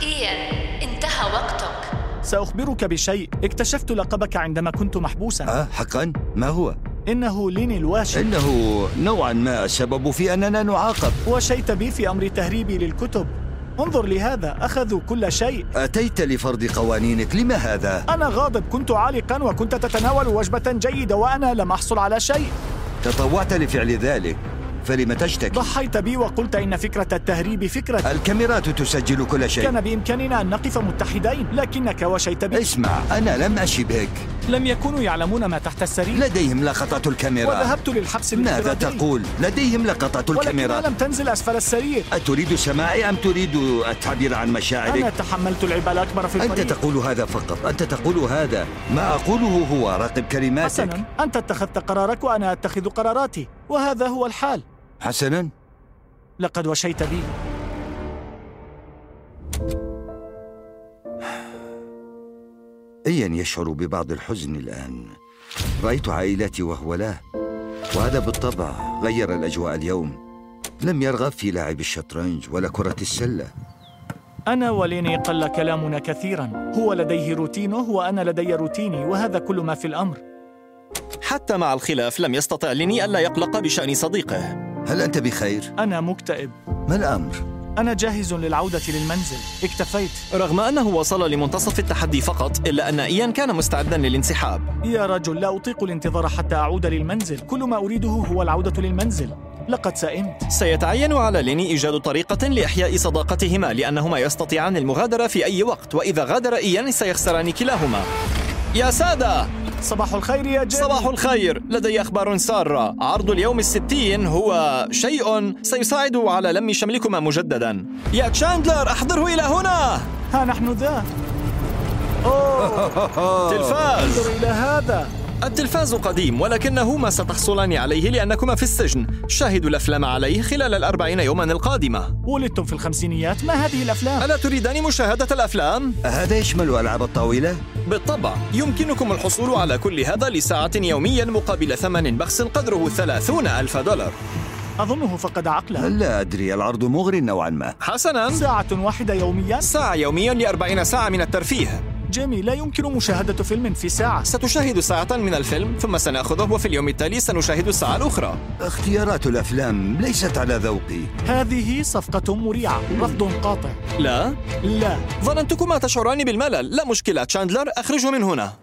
إيان، انتهى وقتك. سأخبرك بشيء. اكتشفت لقبك عندما كنت محبوسا. حقا؟ ما هو؟ إنه ليني الواشي. إنه نوعا ما السبب في أننا نعاقب. وشيت بي في أمر تهريبي للكتب. انظر لهذا، أخذوا كل شيء. أتيت لفرض قوانينك، لما هذا؟ أنا غاضب، كنت عالقا وكنت تتناول وجبة جيدة وأنا لم أحصل على شيء. تطوعت لفعل ذلك، فلم تشتكي؟ ضحيت بي وقلت إن فكرة التهريب فكرة. الكاميرات تسجل كل شيء. كان بإمكاننا أن نقف متحدين، لكنك وشيت بي. اسمع، أنا لم أشبهك. لم يكونوا يعلمون ما تحت السرير. لديهم لقطة الكاميرا. وذهبت للحبس ماذا الافتراضي. تقول؟ لديهم لقطة الكاميرا. ولكنها لم تنزل أسفل السرير. أتريد سماعي أم تريد التعبير عن مشاعرك؟ أنا تحملت العبء الأكبر في الفريق. أنت تقول هذا فقط، أنت تقول هذا. ما أقوله هو راقب كلماتك. حسناً، أنت اتخذت قرارك وأنا أتخذ قراراتي، وهذا هو الحال. حسناً، لقد وشيت بي. إيان يشعر ببعض الحزن الآن. رأيت عائلتي وهو لا، وهذا بالطبع غير الأجواء اليوم. لم يرغب في لعب الشطرنج ولا كرة السلة. أنا وليني قل كلامنا كثيراً. هو لديه روتينه وأنا لدي روتيني، وهذا كل ما في الأمر. حتى مع الخلاف لم يستطع ليني ألا يقلق بشأن صديقه. هل أنت بخير؟ أنا مكتئب. ما الأمر؟ أنا جاهز للعودة للمنزل، اكتفيت. رغم أنه وصل لمنتصف التحدي فقط، إلا أن إيان كان مستعدا للانسحاب. يا رجل، لا أطيق الانتظار حتى أعود للمنزل. كل ما أريده هو العودة للمنزل. لقد سئمت. سيتعين على ليني إيجاد طريقة لإحياء صداقتهما، لأنهما يستطيعان المغادرة في أي وقت، وإذا غادر إيان سيخسران كلاهما. يا سادة، صباح الخير يا جيمي. صباح الخير. لدي أخبار سارة. عرض اليوم 60 هو شيء سيساعد على لم شملكما مجددا. يا تشاندلر، أحضره إلى هنا. ها نحن ذا. أوه. تلفاز. انظر إلى هذا. التلفاز قديم، ولكنه ما ستحصلان عليه لأنكما في السجن. شاهدوا الأفلام عليه خلال 40 يوما القادمة. ولدتم في الخمسينيات، ما هذه الأفلام؟ ألا تريدان مشاهدة الأفلام؟ هذا يشمل ألعاب الطاولة؟ بالطبع، يمكنكم الحصول على كل هذا لساعة يوميا مقابل ثمن بخس قدره $30,000. أظنه فقد عقله. لا أدري، العرض مغري نوعا ما. حسناً، ساعة واحدة يوميا؟ ساعة يوميا ل40 ساعة من الترفيه. جيمي، لا يمكن مشاهدة فيلم في ساعة. ستشاهد ساعة من الفيلم، ثم سنأخذه، وفي اليوم التالي سنشاهد الساعة الأخرى. اختيارات الأفلام ليست على ذوقي. هذه صفقة مريعة، رفض قاطع. لا؟ لا. ظننتكما تشعران بالملل. لا مشكلة تشاندلر، أخرجه من هنا.